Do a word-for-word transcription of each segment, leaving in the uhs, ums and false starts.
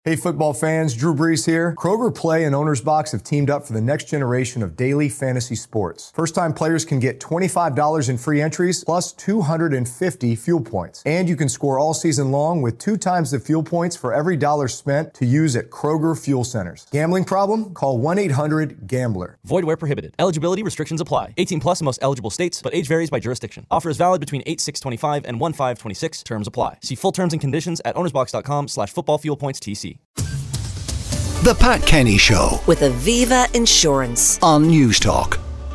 Hey football fans, Drew Brees here. Kroger Play and Owner's Box have teamed up for the next generation of daily fantasy sports. First-time players can get twenty-five dollars in free entries plus two hundred fifty fuel points. And you can score all season long with two times the fuel points for every dollar spent to use at Kroger Fuel Centers. Gambling problem? Call one eight hundred gambler. Void where prohibited. Eligibility restrictions apply. eighteen plus in most eligible states, but age varies by jurisdiction. Offer is valid between eight six twenty-five and one five twenty-six. Terms apply. See full terms and conditions at ownersbox.com slash football fuel points TC. The Pat Kenny Show with Aviva Insurance on News Talk.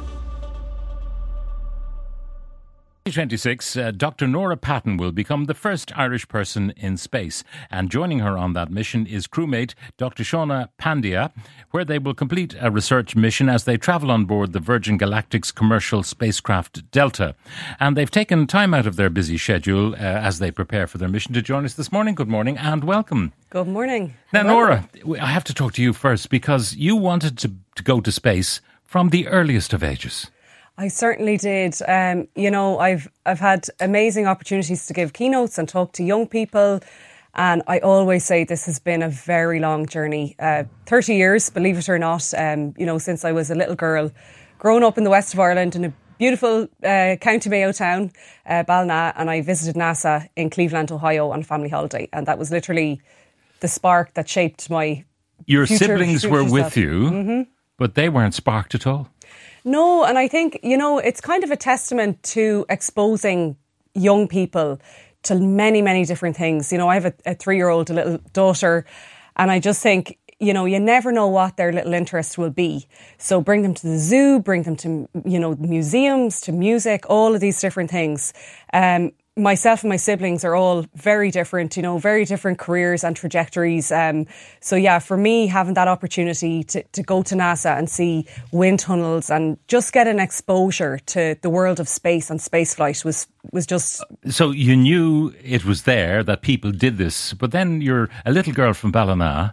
twenty twenty-six, uh, Doctor Nora Patton will become the first Irish person in space. And joining her on that mission is crewmate Doctor Shauna Pandya, where they will complete a research mission as they travel on board the Virgin Galactic's commercial spacecraft Delta. And they've taken time out of their busy schedule uh, as they prepare for their mission to join us this morning. Good morning and welcome. Good morning. Now, Hello. Nora, I have to talk to you first because you wanted to, to go to space from the earliest of ages. I certainly did. Um, you know, I've I've had amazing opportunities to give keynotes and talk to young people. And I always say this has been a very long journey. Uh, thirty years, believe it or not, um, you know, since I was a little girl, growing up in the west of Ireland in a beautiful uh, County Mayo town, uh, Ballina, and I visited NASA in Cleveland, Ohio on a family holiday. And that was literally the spark that shaped my Your future, siblings future were with self. you, Mm-hmm. but they weren't sparked at all. No, and I think, you know, it's kind of a testament to exposing young people to many, many different things. You know, I have a, a three-year-old, a little daughter, and I just think, you know, you never know what their little interest will be. So bring them to the zoo, bring them to, you know, museums, to music, all of these different things. Um, myself and my siblings are all very different, you know, very different careers and trajectories. Um, so yeah, for me, having that opportunity to, to go to NASA and see wind tunnels and just get an exposure to the world of space and spaceflight was, was just... So you knew it was there, that people did this, but then you're a little girl from Ballina.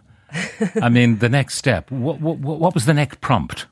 I mean, the next step, what, what, what was the next prompt?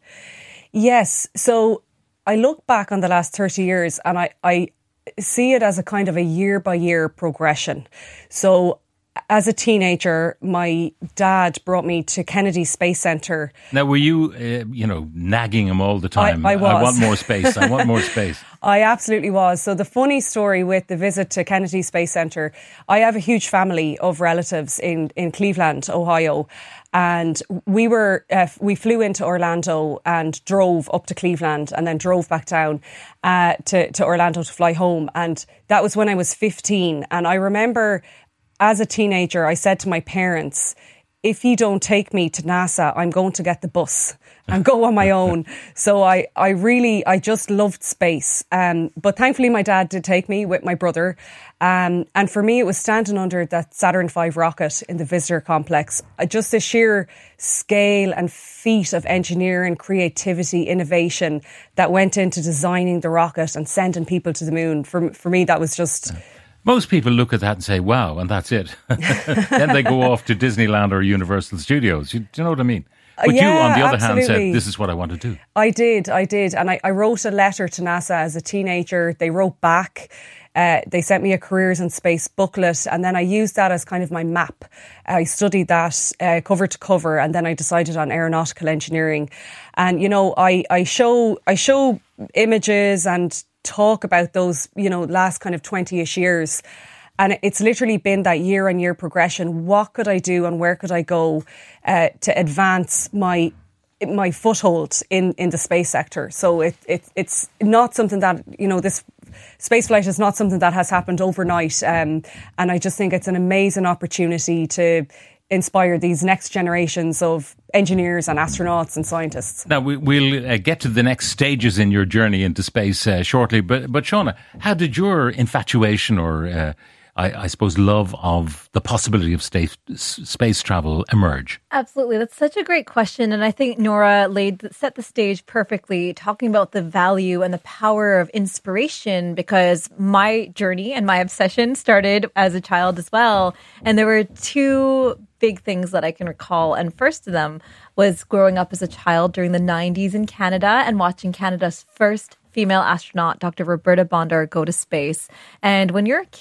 Yes. So I look back on the last thirty years and I, I see it as a kind of a year by year progression. So as a teenager, my dad brought me to Kennedy Space Centre. Now, were you, uh, you know, nagging him all the time? I, I was. I want more space. I want more space. I absolutely was. So the funny story with the visit to Kennedy Space Centre, I have a huge family of relatives in, in Cleveland, Ohio. And we were, uh, we flew into Orlando and drove up to Cleveland and then drove back down uh, to, to Orlando to fly home. And that was when I was fifteen. And I remember as a teenager, I said to my parents, if you don't take me to NASA, I'm going to get the bus and go on my own. So I, I really, I just loved space. Um, but thankfully, my dad did take me with my brother. Um, and for me, it was standing under that Saturn five rocket in the visitor complex. Uh, just the sheer scale and feat of engineering, creativity, innovation that went into designing the rocket and sending people to the moon. For, for me, that was just... Most people look at that and say, wow, and that's it. Then they go off to Disneyland or Universal Studios. You, do you know what I mean? But yeah, you, on the other absolutely. hand, said, this is what I want to do. I did, I did. And I, I wrote a letter to NASA as a teenager. They wrote back. Uh, they sent me a careers in space booklet. And then I used that as kind of my map. I studied that uh, cover to cover. And then I decided on aeronautical engineering. And, you know, I, I show I show images and talk about those, you know, last kind of twenty-ish years. And it's literally been that year on year progression. What could I do and where could I go uh, to advance my my foothold in, in the space sector? So it, it it's not something that, you know, this spaceflight is not something that has happened overnight. Um, and I just think it's an amazing opportunity to inspire these next generations of engineers and astronauts and scientists. Now, we, we'll uh, get to the next stages in your journey into space uh, shortly. But, but Shauna, how did your infatuation or, uh, I, I suppose, love of the possibility of space, space travel emerge? Absolutely. That's such a great question. And I think Nora laid set the stage perfectly, talking about the value and the power of inspiration, because my journey and my obsession started as a child as well. And there were two big things that I can recall. And first of them was growing up as a child during the nineties in Canada and watching Canada's first female astronaut, Doctor Roberta Bondar, go to space. And when you're a kid,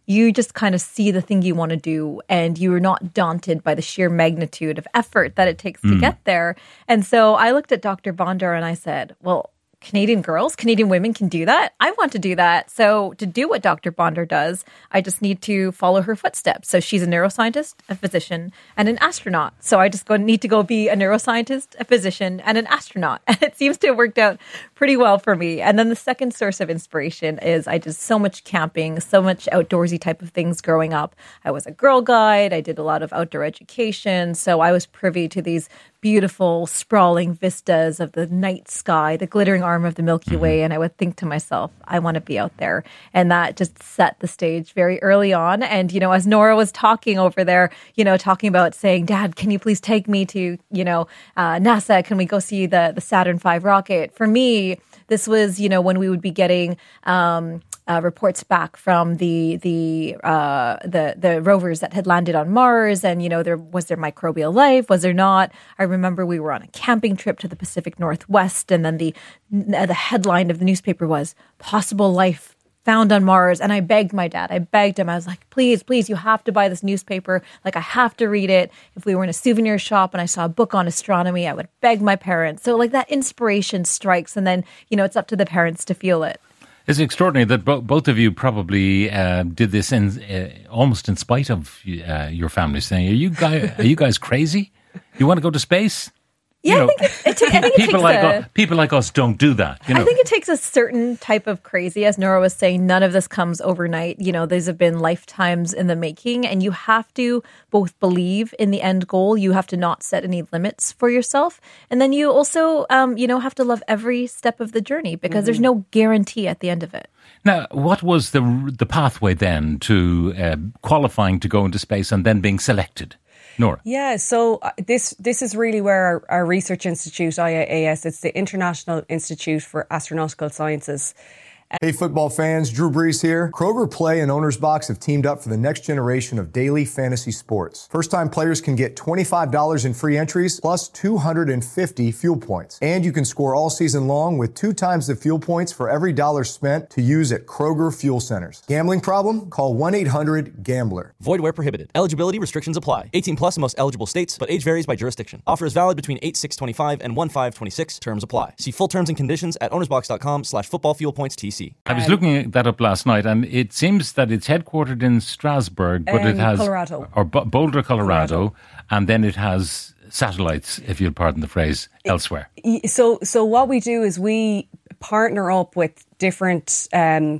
you just kind of see the thing you want to do, and you're not daunted by the sheer magnitude of effort that it takes to Mm. get there. And so I looked at Doctor Bondar and I said, well, Canadian girls, Canadian women can do that. I want to do that. So to do what Doctor Bondar does, I just need to follow her footsteps. So she's a neuroscientist, a physician, and an astronaut. So I just go need to go be a neuroscientist, a physician, and an astronaut. And it seems to have worked out pretty well for me. And then the second source of inspiration is I did so much camping, so much outdoorsy type of things growing up. I was a Girl Guide. I did a lot of outdoor education. So I was privy to these beautiful, sprawling vistas of the night sky, the glittering arm of the Milky Way. And I would think to myself, I want to be out there. And that just set the stage very early on. And, you know, as Nora was talking over there, you know, talking about saying, Dad, can you please take me to, you know, uh, NASA? Can we go see the, the Saturn five rocket? For me, this was, you know, when we would be getting um, uh, reports back from the the uh, the the rovers that had landed on Mars, and you know, there was there microbial life, was there not? I remember we were on a camping trip to the Pacific Northwest, and then the the headline of the newspaper was "Possible Life Found on Mars." And I begged my dad, I begged him, I was like, please, please, you have to buy this newspaper. Like, I have to read it. If we were in a souvenir shop and I saw a book on astronomy, I would beg my parents. So like that inspiration strikes, and then, you know, it's up to the parents to feel it. It's extraordinary that bo- both of you probably uh, did this in, uh, almost in spite of uh, your family saying, are you guys, are you guys crazy? You want to go to space? Yeah, You know, I think it, it, ta- I think it people takes like a, us, people like us don't do that. You know, I think it takes a certain type of crazy. As Nora was saying, none of this comes overnight. You know, these have been lifetimes in the making, and you have to both believe in the end goal. You have to not set any limits for yourself. And then you also, um, you know, have to love every step of the journey, because mm-hmm. there's no guarantee at the end of it. Now, what was the the pathway then to uh, qualifying to go into space and then being selected? Nora. Yeah, so uh, this this is really where our, our research institute, I A A S, it's the International Institute for Astronautical Sciences. Hey football fans, Drew Brees here. Kroger Play and Owner's Box have teamed up for the next generation of daily fantasy sports. First-time players can get twenty-five dollars in free entries plus two hundred fifty fuel points. And you can score all season long with two times the fuel points for every dollar spent to use at Kroger Fuel Centers. Gambling problem? Call one eight hundred gambler. Void where prohibited. Eligibility restrictions apply. eighteen plus in most eligible states, but age varies by jurisdiction. Offer is valid between eight six twenty-five and one five twenty-six. Terms apply. See full terms and conditions at ownersbox.com slash football fuel points TC. I was looking that up last night, and it seems that it's headquartered in Strasbourg, but Um, it has Colorado. or Bo- Boulder, Colorado, and then it has satellites, if you'll pardon the phrase, elsewhere. So, so what we do is we partner up with different um,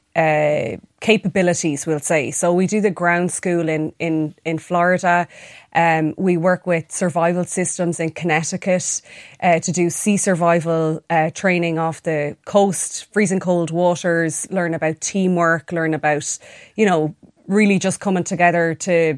uh, capabilities, we'll say. So we do the ground school in in in Florida. Um, we work with survival systems in Connecticut uh, to do sea survival uh, training off the coast, freezing cold waters, learn about teamwork, learn about, you know, really just coming together to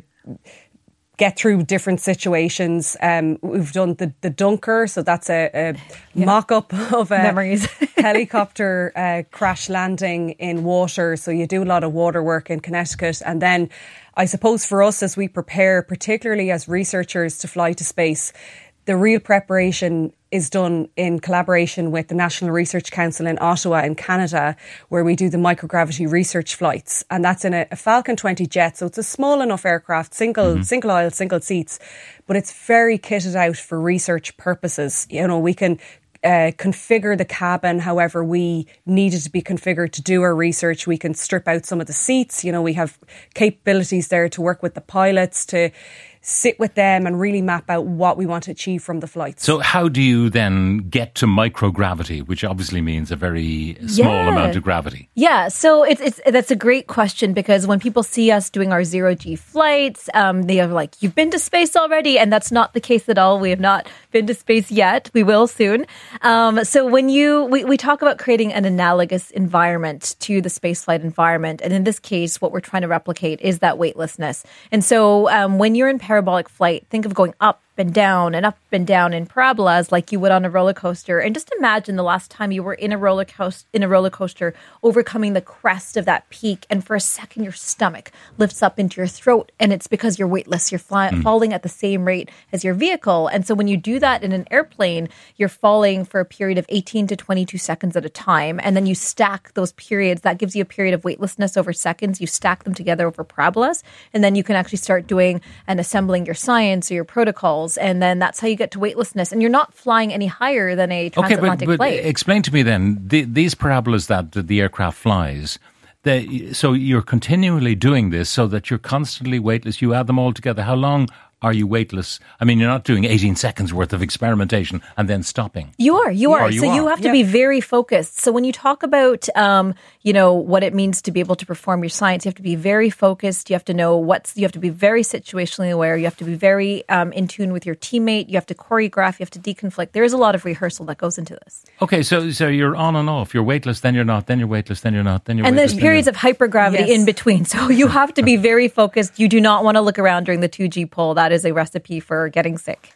get through different situations. Um, we've done the, the Dunker, so that's a, a yeah. mock-up of a Memories. helicopter uh, crash landing in water. So you do a lot of water work in Connecticut. And then I suppose for us, as we prepare, particularly as researchers to fly to space, the real preparation is done in collaboration with the National Research Council in Ottawa in Canada, where we do the microgravity research flights. And that's in a, a Falcon twenty jet. So it's a small enough aircraft, single, mm-hmm. single aisle, single seats, but it's very kitted out for research purposes. You know, we can Uh, configure the cabin however we need it to be configured to do our research. We can strip out some of the seats. You know, we have capabilities there to work with the pilots, to sit with them and really map out what we want to achieve from the flights. So how do you then get to microgravity, which obviously means a very small yeah. amount of gravity? Yeah, so it's it's that's a great question, because when people see us doing our zero G flights, um, they are like, you've been to space already, and that's not the case at all. We have not been to space yet. We will soon. Um, so when you we, we talk about creating an analogous environment to the spaceflight environment, and in this case, what we're trying to replicate is that weightlessness. And so um, when you're in parabolic flight, think of going up and down and up and down in parabolas like you would on a roller coaster. And just imagine the last time you were in a roller coaster, in a roller coaster, overcoming the crest of that peak, and for a second your stomach lifts up into your throat, and it's because you're weightless. You're fly- mm. falling at the same rate as your vehicle. And so when you do that in an airplane, you're falling for a period of eighteen to twenty-two seconds at a time, and then you stack those periods. That gives you a period of weightlessness over seconds. You stack them together over parabolas, and then you can actually start doing and assembling your science or your protocols, and then that's how you get to weightlessness. And you're not flying any higher than a transatlantic okay, but, but flight. Explain to me then, the, these parabolas that the aircraft flies, they, so you're continually doing this so that you're constantly weightless. You add them all together. How long are you weightless? I mean, you're not doing eighteen seconds worth of experimentation and then stopping. You are, you are. You so are. you have to yeah. be very focused. So when you talk about, um, you know, what it means to be able to perform your science, you have to be very focused. You have to know what's, you have to be very situationally aware. You have to be very um, in tune with your teammate. You have to choreograph. You have to deconflict. There is a lot of rehearsal that goes into this. Okay, so so you're on and off. You're weightless, then you're not, then you're weightless, then you're not, then you're and weightless. And there's periods of hypergravity yes. in between. So you have to be very focused. You do not want to look around during the two G pull. That is a recipe for getting sick.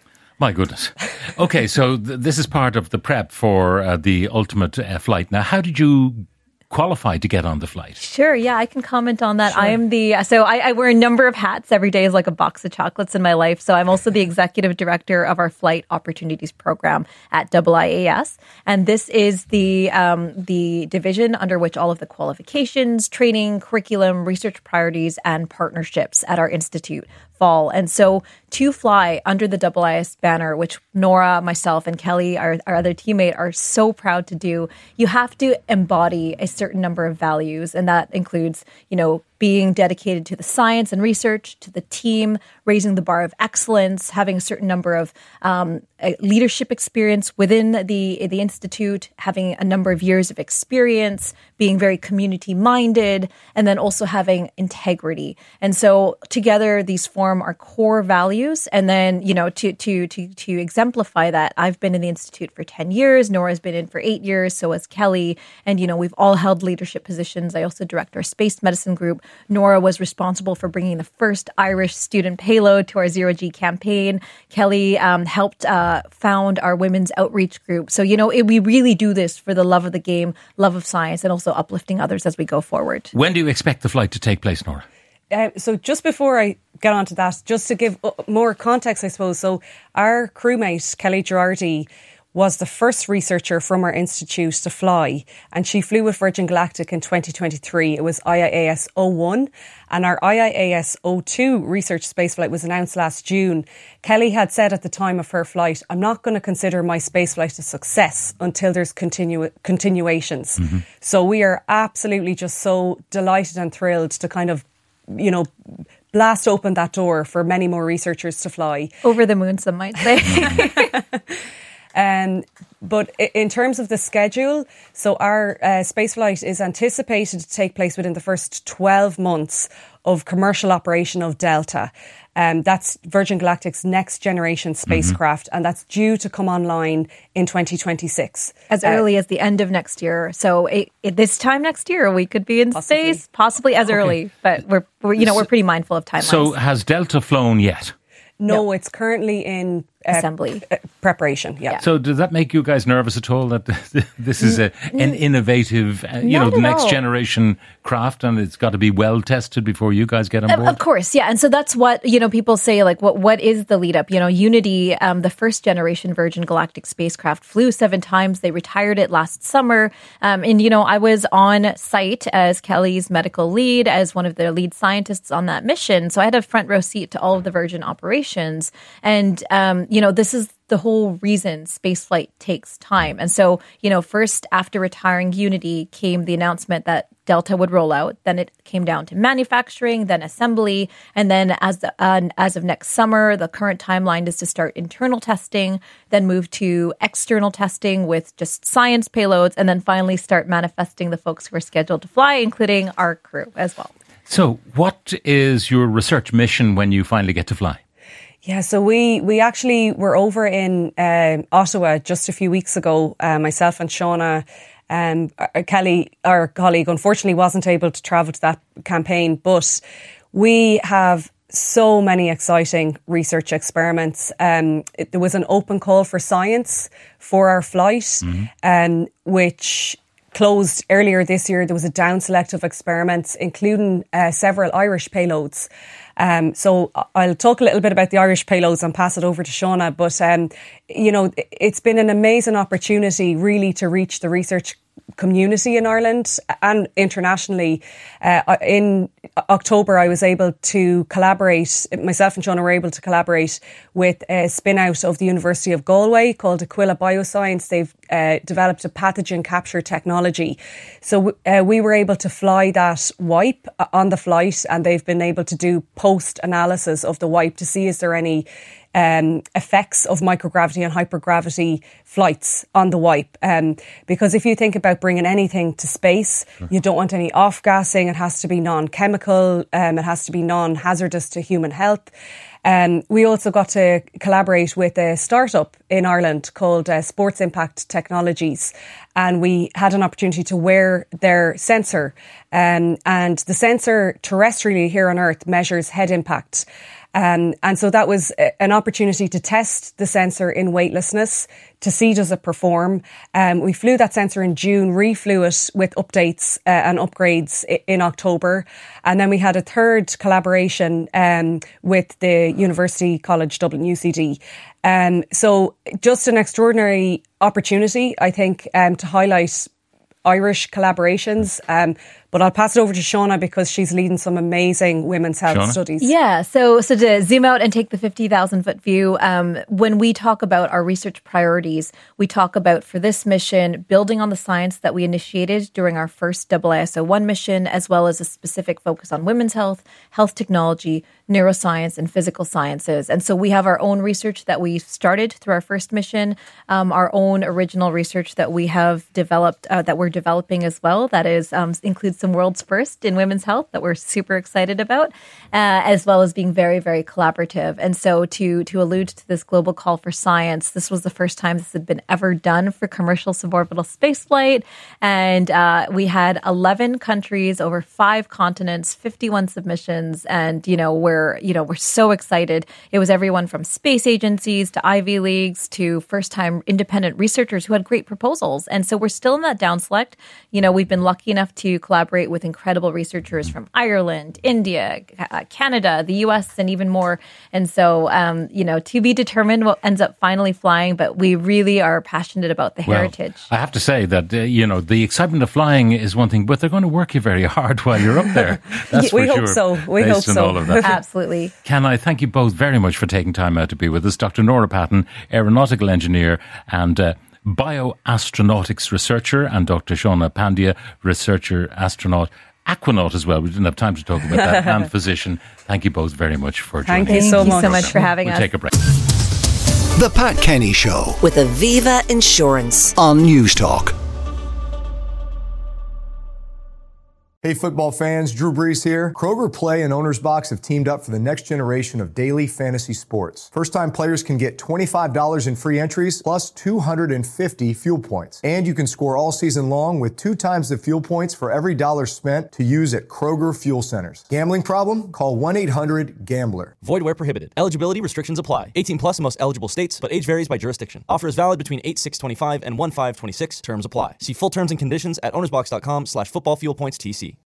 My goodness. Okay, so th- this is part of the prep for uh, the ultimate uh, flight. Now, how did you qualify to get on the flight? Sure, yeah, I can comment on that. Sure. I am the, so I, I wear a number of hats. Every day is like a box of chocolates in my life. So I'm also the executive director of our Flight Opportunities Program at I I A S. And this is the um, the division under which all of the qualifications, training, curriculum, research priorities, and partnerships at our institute fall. And so to fly under the I I A S banner, which Nora, myself, and Kelly, our, our other teammate, are so proud to do, you have to embody a certain number of values. And that includes, you know, being dedicated to the science and research, to the team, raising the bar of excellence, having a certain number of um, leadership experience within the the institute, having a number of years of experience, being very community-minded, and then also having integrity. And so together, these form our core values. And then, you know, to to to to exemplify that, I've been in the institute for ten years. Nora's been in for eight years. So has Kelly. And, you know, we've all held leadership positions. I also direct our space medicine group. Nora was responsible for bringing the first Irish student payload to our Zero G campaign. Kelly um, helped uh, found our women's outreach group. So, you know, it, we really do this for the love of the game, love of science, and also uplifting others as we go forward. When do you expect the flight to take place, Nora? Uh, so just before I get onto that, just to give more context, I suppose. So our crewmate, Kelly Girardi, was the first researcher from our institute to fly, and she flew with Virgin Galactic in twenty twenty-three. It was I I A S oh one, and our I I A S oh two research spaceflight was announced last June. Kelly had said at the time of her flight, I'm not going to consider my spaceflight a success until there's continu- continuations. Mm-hmm. So we are absolutely just so delighted and thrilled to kind of, you know, blast open that door for many more researchers to fly. Over the moon, some might say. Um, but in terms of the schedule, so our uh, spaceflight is anticipated to take place within the first twelve months of commercial operation of Delta. Um, that's Virgin Galactic's next generation spacecraft, mm-hmm. and that's due to come online in twenty twenty-six. As uh, early as the end of next year. So it, it, this time next year, we could be in possibly. space, possibly as okay. early, but we're, we're you know, we're pretty mindful of timelines. So has Delta flown yet? No, no. It's currently in uh, assembly uh, preparation. Yeah. yeah. So does that make you guys nervous at all that this is a, an innovative, uh, you Not know, the next all. generation craft, and it's got to be well tested before you guys get on board? Of course, yeah. And so that's what, you know, people say, like, what what is the lead up? You know, Unity, um, the first generation Virgin Galactic spacecraft, flew seven times. They retired it last summer. Um, and, you know, I was on site as Kelly's medical lead, as one of the lead scientists on that mission. So I had a front row seat to all of the Virgin operations. And, um, you know, this is the whole reason spaceflight takes time. And so, you know, first after retiring Unity came the announcement that Delta would roll out. Then it came down to manufacturing, then assembly. And then as the, uh, as of next summer, the current timeline is to start internal testing, then move to external testing with just science payloads, and then finally start manifesting the folks who are scheduled to fly, including our crew as well. So what is your research mission when you finally get to fly? Yeah, so we, we actually were over in uh, Ottawa just a few weeks ago. Uh, myself and Shauna, um, Kelly, our colleague, unfortunately wasn't able to travel to that campaign, but we have so many exciting research experiments. Um, it, there was an open call for science for our flight, mm-hmm. um, which closed earlier this year. There was a down select of experiments, including uh, several Irish payloads. Um, so I'll talk a little bit about the Irish payloads and pass it over to Shauna. But, um, you know, it's been an amazing opportunity really to reach the research community in Ireland and internationally. Uh, in October, I was able to collaborate, myself and Shauna were able to collaborate with a spin out of the University of Galway called Aquila Bioscience. They've uh, developed a pathogen capture technology. So uh, we were able to fly that wipe on the flight, and they've been able to do post analysis of the wipe to see is there any Um, effects of microgravity and hypergravity flights on the wipe. Um, because if you think about bringing anything to space, you don't want any off-gassing. It has to be non-chemical. Um, it has to be non-hazardous to human health. Um, we also got to collaborate with a startup in Ireland called uh, Sports Impact Technologies. And we had an opportunity to wear their sensor. Um, and the sensor terrestrially here on Earth measures head impact. Um, and so that was an opportunity to test the sensor in weightlessness to see does it perform. Um, we flew that sensor in June, reflew it with updates uh, and upgrades in October. And then we had a third collaboration um, with the University College Dublin, U C D. Um, so just an extraordinary opportunity, I think, um, to highlight Irish collaborations. Um, but I'll pass it over to Shauna because she's leading some amazing women's health Shauna? studies. Yeah, so so to zoom out and take the fifty thousand foot view, um, when we talk about our research priorities, we talk about for this mission, building on the science that we initiated during our first I I S O one mission, as well as a specific focus on women's health, health technology, neuroscience, and physical sciences. And so we have our own research that we started through our first mission, um, our own original research that we have developed, uh, that we're developing as well, that is um, includes some world's first in women's health that we're super excited about, uh, as well as being very, very collaborative. And so to to allude to this global call for science, this was the first time this had been ever done for commercial suborbital spaceflight. And uh, we had eleven countries over five continents, fifty-one submissions. And, you know, we're, you know, we're so excited. It was everyone from space agencies to Ivy Leagues to first-time independent researchers who had great proposals. And so we're still in that down select. You know, we've been lucky enough to collaborate with incredible researchers from Ireland, India, uh, Canada, the U S, and even more. And so, um, you know, to be determined what ends up finally flying, but we really are passionate about the well, heritage. I have to say that, uh, you know, the excitement of flying is one thing, but they're going to work you very hard while you're up there. That's we for hope sure, so. We based hope on so. all of that. Absolutely. Can I thank you both very much for taking time out to be with us? Doctor Nora Patton, aeronautical engineer and uh, bioastronautics researcher, and Doctor Shauna Pandya, researcher, astronaut, aquanaut as well. We didn't have time to talk about that, and physician. Thank you both very much for joining Thank us. you so Thank you much. so much for having we'll us. take a break. The Pat Kenny Show with Aviva Insurance. on News Talk. Hey football fans, Drew Brees here. Kroger Play and Owner's Box have teamed up for the next generation of daily fantasy sports. First-time players can get twenty-five dollars in free entries plus two hundred fifty fuel points. And you can score all season long with two times the fuel points for every dollar spent to use at Kroger Fuel Centers. Gambling problem? Call one eight hundred gambler. Void where prohibited. Eligibility restrictions apply. eighteen plus in most eligible states, but age varies by jurisdiction. Offer is valid between eight six twenty-five and one five twenty-six. Terms apply. See full terms and conditions at ownersbox.com slash football fuel points TC.